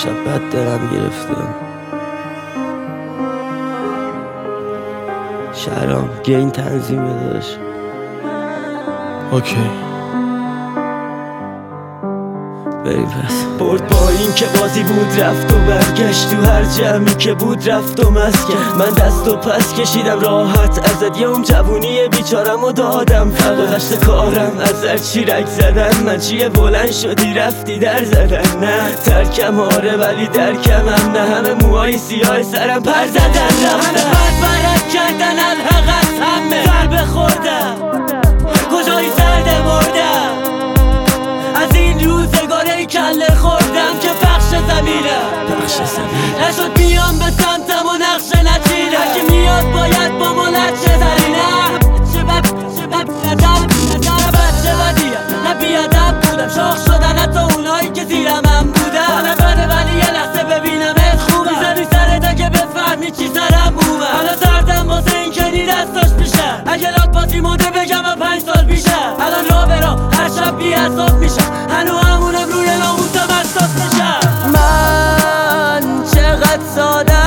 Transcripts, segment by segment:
شب بد دلم گرفته. شهرام گین تنظیم داشت. اوکی بریم پس. برد با این که بازی بود رفت و برگشت، تو هر جمعی که بود رفت و مسکن. من دست و پس کشیدم راحت ازت، یه جوونی بیچارم و دادم گذشت کارم از چی رک زدن. من چیه بلند شدی رفتی در زدن. نه ترکم آره ولی درکمم نه، همه موهای سیاه سرم پر زدن رفتن، همه بد کردن الحق از همه ضربه خوردم کجایی سرده بردم از این روزگاره کله خوردم که پخش زمینم نشد بیام به سمتم و نقشه نچینم. هرکی میاد باید با ملچه زرینم. بچه بدیم نه بیادب بودم، شاخ شدن حتی اونایی که زیرم هم بودم. حالا بده ولی یه لحظه ببینمت خوبم، میزنی سرت اگه بفهمی چی سرم بومم. حالا سردم واسه این کنی دستاش میشم، اگه لات باتی موده بگم من 5 سال پیشم. الان را به را هر شب بی حساب میشم، هنو همونم روی ناموسم اساس میشم. من چقدر سادم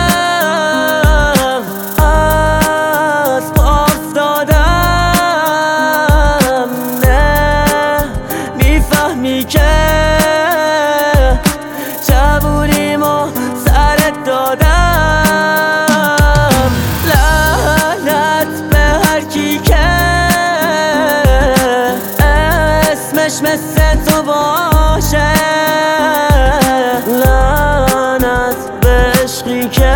از پا افتادم، نه میفهمی که جوونیمو سرت دادم. لعنت به هر کی که اسمش مثل تو باشه، لعنت به عشقی که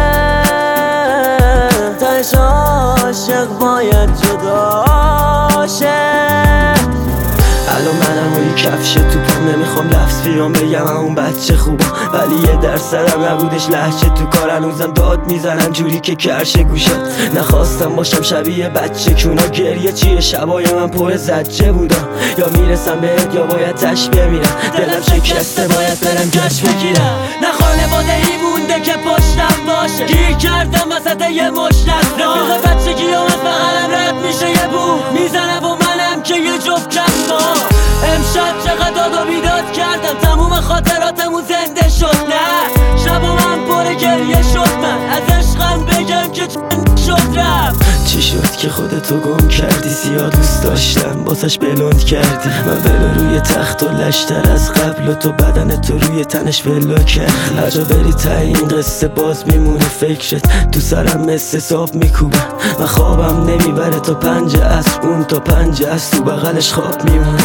تش عاشق باید جدا شه. الان منم و یه کفش تو پام، نمیخوام لفظ بیام بگم اون بچه خوبم، ولی یه درصدم نبودش لحجه تو کار. هنوزم داد میزنم جوری که کرشه گوشت. نخواستم باشم شبیه بچه کونا، گریه چیه شبای من پر زجه بودم. یا میرسم بهت یا باید تش بمیرم، دلم شکسته باید برم گشت بگیرم. نه خانواده ای مونده که پشتم باشه، گیر کردم وسط یه مشت رفیق بچگی از بغلم رد میشه یه بو میزنه و منم که یه جفت کفتا. امشب چقدر داد و بیداد کردم، تموم خاطراتمون زنده شد. نه شبا من پر گریه شد، من از عشقم بگم که چند شد رفت. چی شد که خودتو گم کردی؟ زیاد دوست داشتم باسش بلند کردی. من ولو روی تخت و لشتر از قبل و تو بدن تو روی تنش ولو کردی. هرجا بری تا این قصه باز میمونه فکرت تو سرم مثل صاف میکوبن. من خوابم نمیبره تا 5 عصر، اون تا 5 عصر تو بغلش خواب میمونه.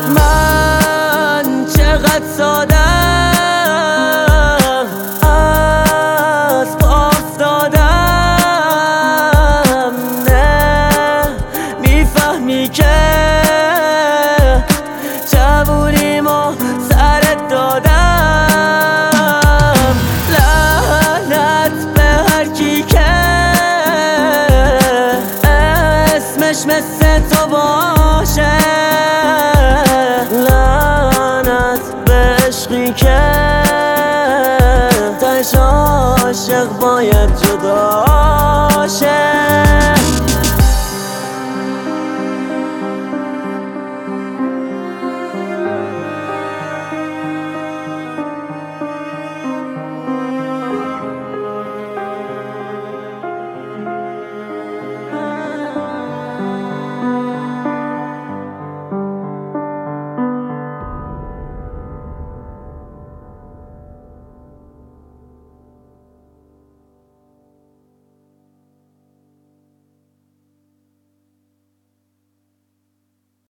من چقدر سادم از پا افتادم، نه میفهمی که جوونیمو سرت دادم. لعنت به هر کی که اسمش مثل تو باشه، لعنت به عشقی که تش عاشق باید جدا